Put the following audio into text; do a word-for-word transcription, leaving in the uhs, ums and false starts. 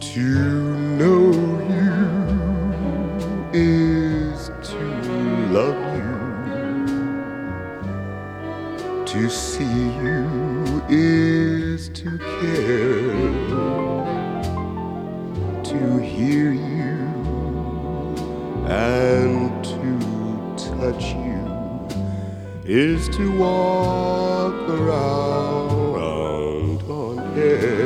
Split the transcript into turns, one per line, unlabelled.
To know you is to love you. To see you is to care. To hear you and to touch you is to walk around on air.